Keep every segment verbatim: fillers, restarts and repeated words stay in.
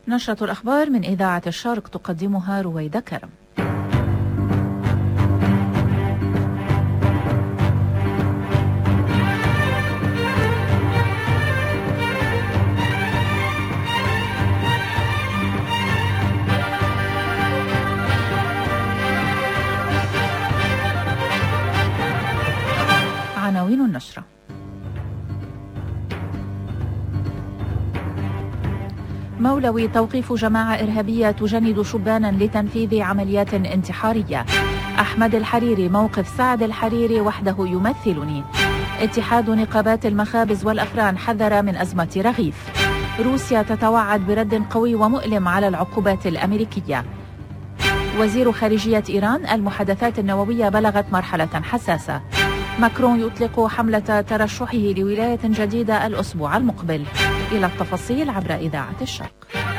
نشرة الأخبار من إذاعة الشرق تقدمها رويدة كرم. عناوين النشرة: مولوي توقيف جماعة إرهابية تجند شبانا لتنفيذ عمليات انتحارية. أحمد الحريري: موقف سعد الحريري وحده يمثلني. اتحاد نقابات المخابز والأفران حذر من أزمة رغيف. روسيا تتوعد برد قوي ومؤلم على العقوبات الأمريكية. وزير خارجية إيران: المحادثات النووية بلغت مرحلة حساسة. ماكرون يطلق حملة ترشحه لولاية جديدة الأسبوع المقبل. إلى التفاصيل عبر إذاعة الشرق.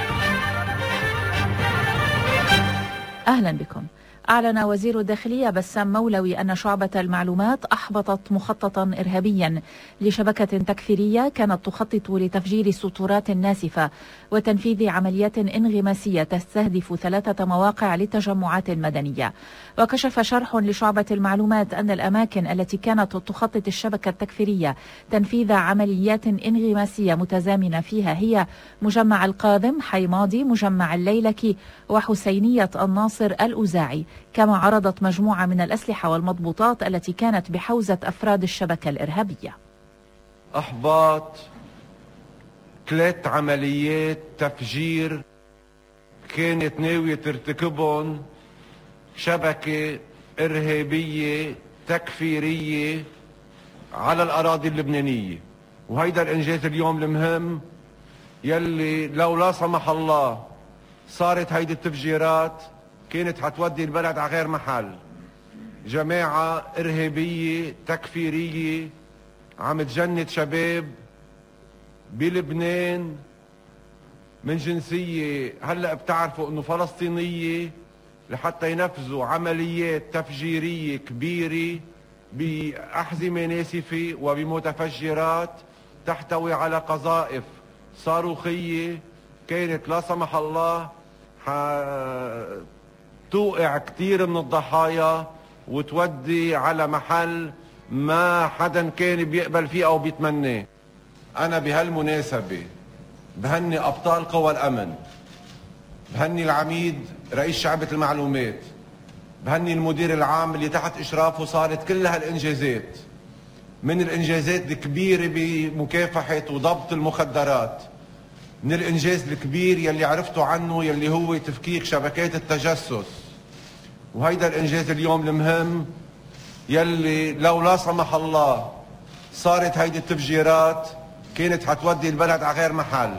أهلا بكم. أعلن وزير الداخلية بسام مولوي أن شعبة المعلومات أحبطت مخططا إرهابيا لشبكة تكفيرية كانت تخطط لتفجير سطورات ناسفة وتنفيذ عمليات انغماسية تستهدف ثلاثة مواقع للتجمعات المدنية. وكشف شرح لشعبة المعلومات أن الأماكن التي كانت تخطط الشبكة التكفيرية تنفيذ عمليات انغماسية متزامنة فيها هي مجمع القاذم، حي ماضي، مجمع الليلكي، وحسينية الناصر الأوزاعي. كما عرضت مجموعة من الأسلحة والمضبوطات التي كانت بحوزة أفراد الشبكة الإرهابية. أحباط ثلاث عمليات تفجير كانت ناوية ترتكبهم شبكة إرهابية تكفيرية على الأراضي اللبنانية، وهيدا الإنجاز اليوم المهم يلي لو لا سمح الله صارت هيدي التفجيرات كانت حتودي البلد على غير محل. جماعة إرهابية تكفيرية عم تجند شباب بلبنان من جنسية هلأ بتعرفوا انه فلسطينية لحتى ينفذوا عمليات تفجيرية كبيرة بأحزمة ناسفة وبمتفجرات تحتوي على قذائف صاروخية كانت لا سمح الله توقع كتير من الضحايا وتودي على محل ما حدا كان بيقبل فيه او بيتمناه. انا بهالمناسبة بهني ابطال قوى الامن، بهني العميد رئيس شعبة المعلومات، بهني المدير العام اللي تحت اشرافه صارت كل هالانجازات، من الانجازات الكبيرة بمكافحة وضبط المخدرات، من الانجاز الكبير يلي عرفتوا عنه يلي هو تفكيك شبكات التجسس، وهيدا الانجاز اليوم المهم يلي لو لا سمح الله صارت هيدي التفجيرات كانت حتودي البلد على غير محل.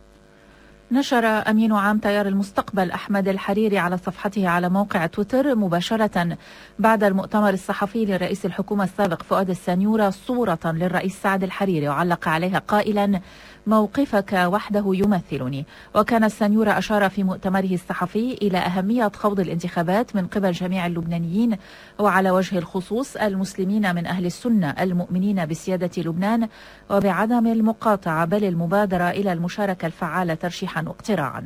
نشر أمين عام تيار المستقبل أحمد الحريري على صفحته على موقع تويتر مباشرة بعد المؤتمر الصحفي لرئيس الحكومة السابق فؤاد السنيورة صورة للرئيس سعد الحريري وعلق عليها قائلا: موقفك وحده يمثلني. وكان السنيورة أشار في مؤتمره الصحفي إلى أهمية خوض الانتخابات من قبل جميع اللبنانيين وعلى وجه الخصوص المسلمين من أهل السنة المؤمنين بسيادة لبنان وبعدم المقاطعة بل المبادرة إلى المشاركة الفعالة ترشيحا واقتراعا.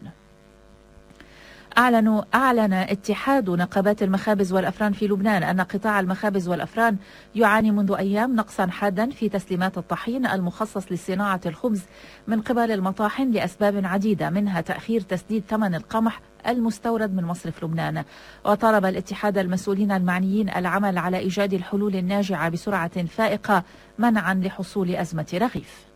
أعلنوا أعلن اتحاد نقابات المخابز والأفران في لبنان أن قطاع المخابز والأفران يعاني منذ أيام نقصا حادا في تسليمات الطحين المخصص لصناعة الخبز من قبل المطاحن لأسباب عديدة، منها تأخير تسديد ثمن القمح المستورد من مصرف لبنان. وطالب الاتحاد المسؤولين المعنيين العمل على إيجاد الحلول الناجعة بسرعة فائقة منعا لحصول أزمة رغيف.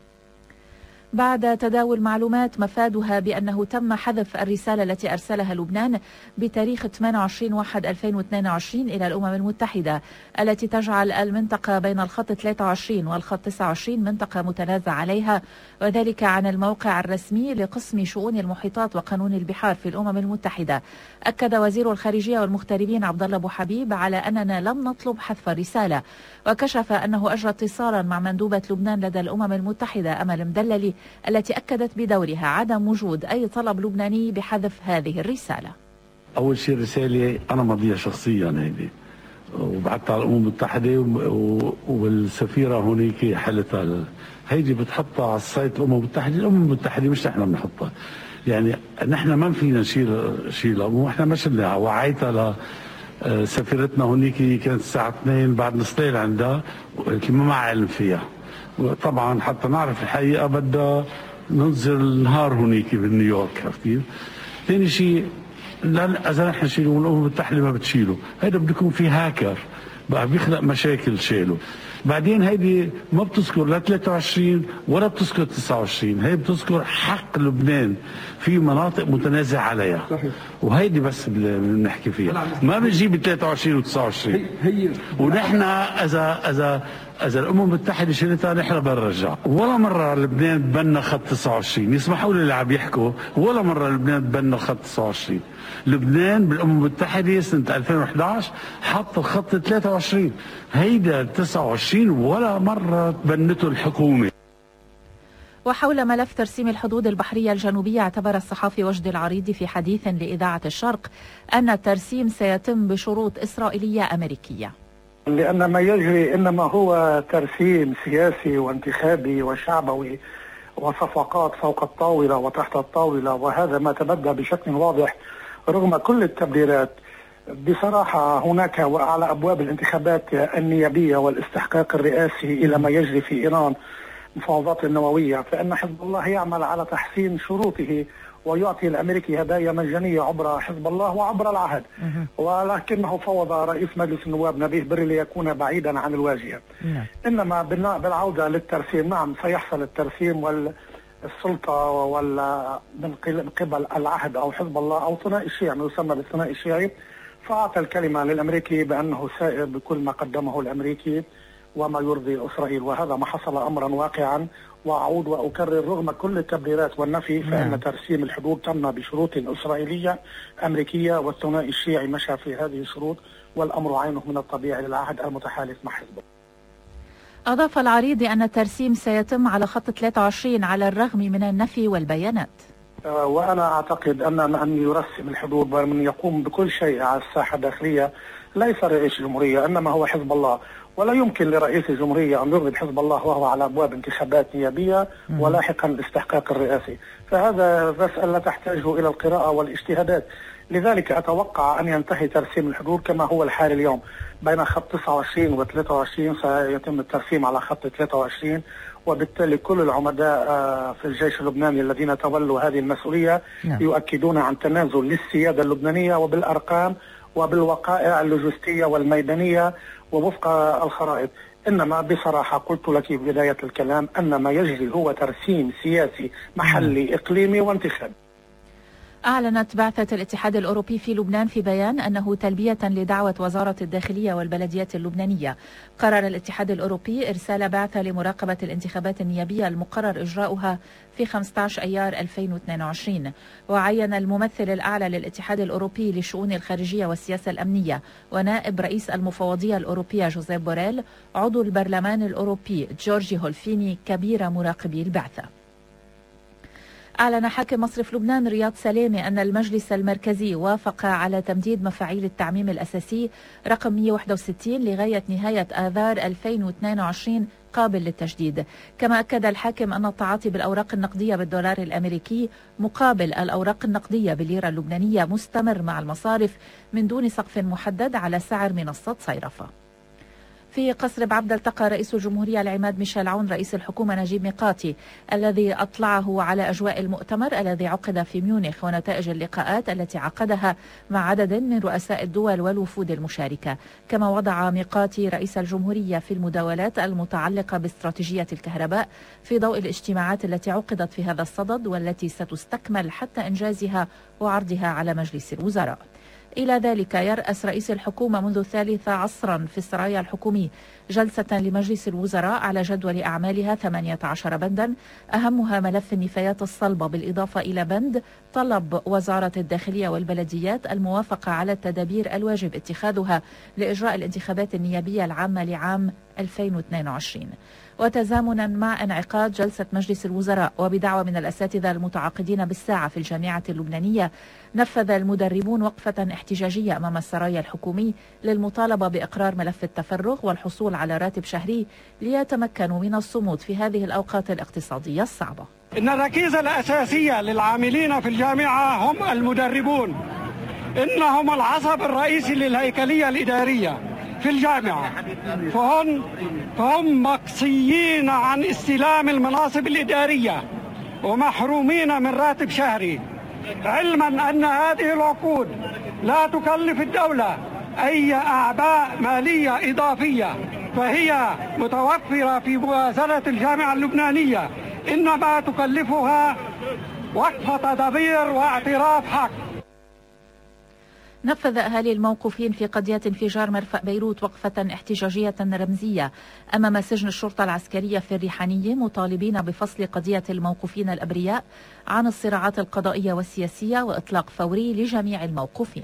بعد تداول معلومات مفادها بأنه تم حذف الرسالة التي أرسلها لبنان بتاريخ ثمانية وعشرين واحد ألفين واثنين وعشرين إلى الأمم المتحدة التي تجعل المنطقة بين الخط ثلاثة وعشرين والخط تسعة وعشرين منطقة متنازع عليها، وذلك عن الموقع الرسمي لقسم شؤون المحيطات وقانون البحار في الأمم المتحدة. أكد وزير الخارجية والمغتربين عبد الله أبو حبيب على أننا لم نطلب حذف الرسالة، وكشف أنه أجرى اتصالا مع مندوبة لبنان لدى الأمم المتحدة أمل مدللي التي أكدت بدورها عدم وجود أي طلب لبناني بحذف هذه الرسالة. أول شيء رسالة أنا مضيها شخصيا هيدي وبعثتها على الأمم المتحدة والسفيرة هونيك حلتها، هيدي بتحطها على السايت الأمم المتحدة، الأمم المتحدة مش نحن بنحطها. يعني نحن ما فينا نشيل شيلها، ونحن ما شلناها. وعيتها لسفيرتنا هونيك كانت الساعة اثنين بعد نص ليل عندها، وقلت لي ما معي علم فيها. وطبعا حتى نعرف الحقيقة بدها ننزل النهار هونيك بنيويورك، عرفت كيف؟ ثاني شيء لا اذا نحن نشيله والامم المتحده ما بتشيله، هيدا بده يكون في هاكر بقى بيخلق مشاكل شيله. بعدين هيدي ما بتذكر لا ثلاثة وعشرين ولا بتذكر تسعة وعشرين، هي بتذكر حق لبنان في مناطق متنازع عليها. صحيح. وهيدي بس اللي بنحكي فيها، ما بنجيب ثلاثة وعشرين و تسعة وعشرين. هي, هي ونحن اذا اذا اذا الامم المتحده شالتها نحن بنرجع. ولا مره لبنان تبنى خط تسعة وعشرين، يسمحوا لي اللي عم يحكوا، ولا مره لبنان تبنى خط تسعة وعشرين. لبنان بالامم المتحده سنه ألفين وإحدى عشر حط الخط ثلاثة وعشرين، هيدا تسعة وعشرين ولا مره تبنته الحكومه. وحول ملف ترسيم الحدود البحرية الجنوبية، اعتبر الصحافي وجد العريضي في حديث لإذاعة الشرق أن الترسيم سيتم بشروط إسرائيلية أمريكية، لأن ما يجري إنما هو ترسيم سياسي وانتخابي وشعبوي وصفقات فوق الطاولة وتحت الطاولة، وهذا ما تبدى بشكل واضح رغم كل التبريرات. بصراحة هناك وعلى أبواب الانتخابات النيابية والاستحقاق الرئاسي إلى ما يجري في إيران مفاوضات النووية، فإن حزب الله يعمل على تحسين شروطه ويعطي الأمريكي هدايا مجانية عبر حزب الله وعبر العهد، ولكنه فوض رئيس مجلس النواب نبيه بري ليكون بعيدا عن الواجهة. إنما بالعودة للترسيم، نعم سيحصل الترسيم والسلطة ولا من قبل العهد أو حزب الله أو ثنائي الشيعي ما يسمى بالثنائي الشيعي، فأعطى الكلمة للأمريكي بأنه سائر بكل ما قدمه الأمريكي وما يرضي إسرائيل، وهذا ما حصل أمرا واقعا. وأعود وأكرر رغم كل التبريرات والنفي فإن ترسيم الحدود تم بشروط إسرائيلية أمريكية، والثنائي الشيعي مشى في هذه الشروط، والأمر عينه من الطبيعي للعهد المتحالف مع حزبه. أضاف العريضي أن الترسيم سيتم على خط ثلاثة وعشرين على الرغم من النفي والبيانات. وأنا أعتقد أن من يرسم الحدود ومن يقوم بكل شيء على الساحة الداخلية ليس رئيس الجمهورية، إنما هو حزب الله، ولا يمكن لرئيس الجمهورية أن يضرب حزب الله وهو على أبواب انتخابات نيابية ولاحقا الاستحقاق الرئاسي، فهذا مسألة تحتاج إلى القراءة والاجتهادات. لذلك أتوقع أن ينتهي ترسيم الحدود كما هو الحال اليوم بين خط تسعة وعشرين و ثلاثة وعشرين، سيتم الترسيم على خط ثلاثة وعشرين، وبالتالي كل العمداء في الجيش اللبناني الذين تولوا هذه المسؤولية يؤكدون عن تنازل للسيادة اللبنانية وبالأرقام وبالوقائع اللوجستية والميدانية ووفق الخرائط. إنما بصراحة قلت لك في بداية الكلام أن ما يجري هو ترسيم سياسي محلي إقليمي وانتخابي. أعلنت بعثة الاتحاد الأوروبي في لبنان في بيان أنه تلبية لدعوة وزارة الداخلية والبلديات اللبنانية، قرر الاتحاد الأوروبي إرسال بعثة لمراقبة الانتخابات النيابية المقرر إجراؤها في خمسة عشر أيار ألفين واثنين وعشرين. وعين الممثل الأعلى للاتحاد الأوروبي للشؤون الخارجية والسياسة الأمنية ونائب رئيس المفوضية الأوروبية جوزيف بوريل عضو البرلمان الأوروبي جورجي هولفيني كبير مراقبي البعثة. أعلن حاكم مصرف لبنان رياض سلامة أن المجلس المركزي وافق على تمديد مفاعيل التعميم الأساسي رقم مئة وواحد وستين لغاية نهاية آذار ألفين واثنين وعشرين قابل للتجديد. كما أكد الحاكم أن التعاطي بالأوراق النقدية بالدولار الأمريكي مقابل الأوراق النقدية بالليرة اللبنانية مستمر مع المصارف من دون سقف محدد على سعر منصة صيرفة. في قصر بعبدة التقى رئيس الجمهورية العماد ميشيل عون رئيس الحكومة نجيب ميقاتي الذي أطلعه على أجواء المؤتمر الذي عقد في ميونخ ونتائج اللقاءات التي عقدها مع عدد من رؤساء الدول والوفود المشاركة. كما وضع ميقاتي رئيس الجمهورية في المداولات المتعلقة باستراتيجية الكهرباء في ضوء الاجتماعات التي عقدت في هذا الصدد والتي ستستكمل حتى إنجازها وعرضها على مجلس الوزراء. إلى ذلك يرأس رئيس الحكومة منذ الثالثة عصرا في السرايا الحكومي جلسة لمجلس الوزراء على جدول أعمالها ثمانية عشر بندا، أهمها ملف النفايات الصلبة، بالإضافة إلى بند طلب وزارة الداخلية والبلديات الموافقة على التدابير الواجب اتخاذها لإجراء الانتخابات النيابية العامة لعام ألفين واثنين وعشرين. وتزامنا مع انعقاد جلسة مجلس الوزراء وبدعوة من الأساتذة المتعاقدين بالساعة في الجامعة اللبنانية، نفذ المدربون وقفة احتجاجية أمام السرايا الحكومي للمطالبة بإقرار ملف التفرغ والحصول على راتب شهري ليتمكنوا من الصمود في هذه الأوقات الاقتصادية الصعبة. إن الركيزة الأساسية للعاملين في الجامعة هم المدربون، إنهم العصب الرئيسي للهيكلية الإدارية في الجامعة، فهم, فهم مقصيين عن استلام المناصب الإدارية ومحرومين من راتب شهري، علما أن هذه العقود لا تكلف الدولة أي أعباء مالية إضافية، فهي متوفرة في موازنة الجامعة اللبنانية، إنما تكلفها وقف تدبير واعتراف حق. نفذ أهالي الموقوفين في قضية انفجار مرفأ بيروت وقفة احتجاجية رمزية أمام سجن الشرطة العسكرية في الريحانية، مطالبين بفصل قضية الموقوفين الأبرياء عن الصراعات القضائية والسياسية وإطلاق فوري لجميع الموقوفين.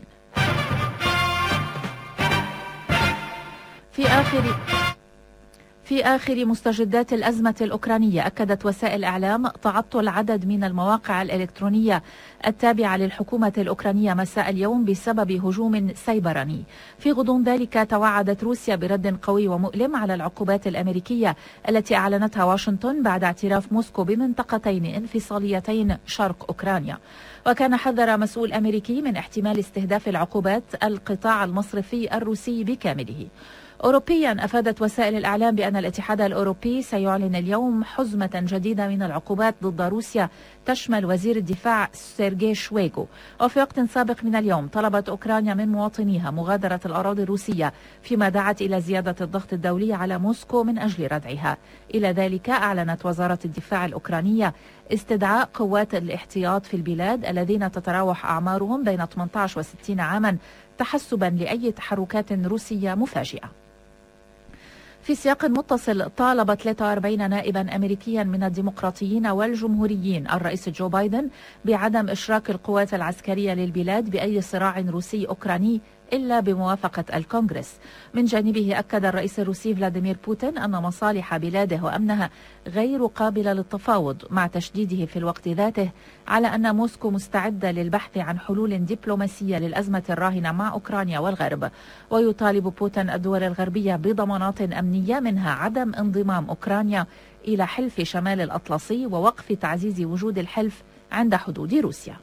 في آخر في آخر مستجدات الأزمة الأوكرانية، أكدت وسائل إعلام تعطل عدد من المواقع الإلكترونية التابعة للحكومة الأوكرانية مساء اليوم بسبب هجوم سيبراني. في غضون ذلك توعدت روسيا برد قوي ومؤلم على العقوبات الأمريكية التي أعلنتها واشنطن بعد اعتراف موسكو بمنطقتين انفصاليتين شرق أوكرانيا. وكان حذر مسؤول أمريكي من احتمال استهداف العقوبات القطاع المصرفي الروسي بكامله. أوروبيا، أفادت وسائل الإعلام بأن الاتحاد الأوروبي سيعلن اليوم حزمة جديدة من العقوبات ضد روسيا تشمل وزير الدفاع سيرجي شويغو. وفي وقت سابق من اليوم طلبت أوكرانيا من مواطنيها مغادرة الأراضي الروسية، فيما دعت إلى زيادة الضغط الدولي على موسكو من أجل ردعها. إلى ذلك أعلنت وزارة الدفاع الأوكرانية استدعاء قوات الاحتياط في البلاد الذين تتراوح أعمارهم بين ثمانية عشر وستين عاما تحسبا لأي تحركات روسية مفاجئة. في سياق متصل، طالب ثلاثة وأربعين نائبا أمريكيا من الديمقراطيين والجمهوريين الرئيس جو بايدن بعدم إشراك القوات العسكرية للبلاد بأي صراع روسي أوكراني إلا بموافقة الكونغرس. من جانبه أكد الرئيس الروسي فلاديمير بوتين أن مصالح بلاده وأمنها غير قابلة للتفاوض، مع تشديده في الوقت ذاته على أن موسكو مستعدة للبحث عن حلول دبلوماسية للأزمة الراهنة مع أوكرانيا والغرب. ويطالب بوتين الدول الغربية بضمانات أمنية منها عدم انضمام أوكرانيا إلى حلف شمال الأطلسي ووقف تعزيز وجود الحلف عند حدود روسيا.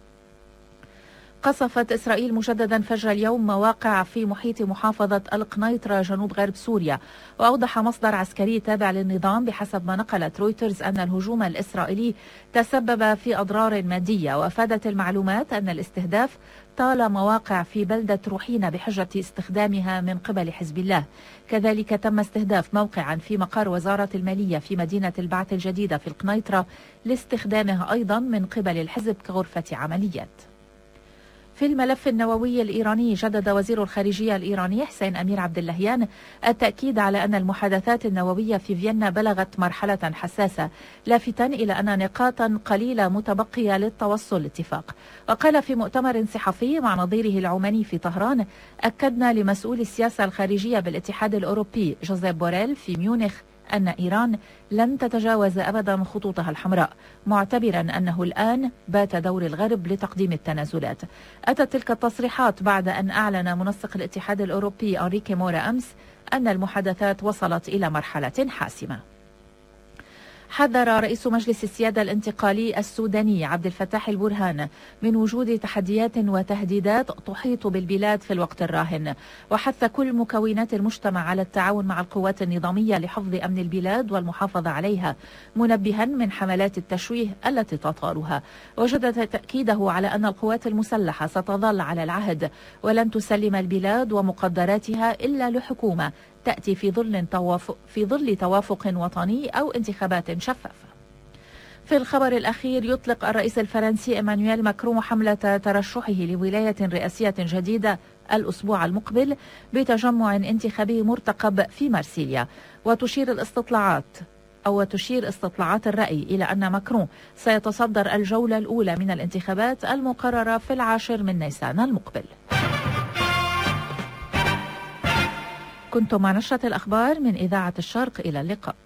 قصفت إسرائيل مجددا فجر اليوم مواقع في محيط محافظة القنيطرة جنوب غرب سوريا. وأوضح مصدر عسكري تابع للنظام بحسب ما نقلت رويترز أن الهجوم الإسرائيلي تسبب في أضرار مادية. وأفادت المعلومات أن الاستهداف طال مواقع في بلدة روحينا بحجة استخدامها من قبل حزب الله. كذلك تم استهداف موقعا في مقر وزارة المالية في مدينة البعث الجديدة في القنيطرة لاستخدامها أيضا من قبل الحزب كغرفة عمليات. في الملف النووي الإيراني، جدد وزير الخارجية الإيراني حسين أمير عبد اللهيان التأكيد على أن المحادثات النووية في فيينا بلغت مرحلة حساسة، لافتا إلى أن نقاطا قليلة متبقية للتوصل لاتفاق. وقال في مؤتمر صحفي مع نظيره العماني في طهران: أكدنا لمسؤول السياسة الخارجية بالاتحاد الأوروبي جوزيف بوريل في ميونخ أن إيران لن تتجاوز أبدا خطوطها الحمراء، معتبرا أنه الآن بات دور الغرب لتقديم التنازلات. أتت تلك التصريحات بعد أن أعلن منسق الاتحاد الأوروبي أنريكي مورا أمس أن المحادثات وصلت إلى مرحلة حاسمة. حذر رئيس مجلس السيادة الانتقالي السوداني عبد الفتاح البرهان من وجود تحديات وتهديدات تحيط بالبلاد في الوقت الراهن، وحث كل مكونات المجتمع على التعاون مع القوات النظامية لحفظ أمن البلاد والمحافظة عليها، منبها من حملات التشويه التي تطالها. وجدد تأكيده على أن القوات المسلحة ستظل على العهد ولن تسلم البلاد ومقدراتها إلا لحكومة تأتي في ظل توافق في ظل توافق وطني أو انتخابات شفافة. في الخبر الأخير، يطلق الرئيس الفرنسي إيمانويل ماكرون حملة ترشحه لولاية رئاسية جديدة الأسبوع المقبل بتجمع انتخابي مرتقب في مارسيليا. وتشير الاستطلاعات أو تشير استطلاعات الرأي إلى أن ماكرون سيتصدر الجولة الأولى من الانتخابات المقررة في العاشر من نيسان المقبل. كنتم مع نشرة الأخبار من إذاعة الشرق، إلى اللقاء.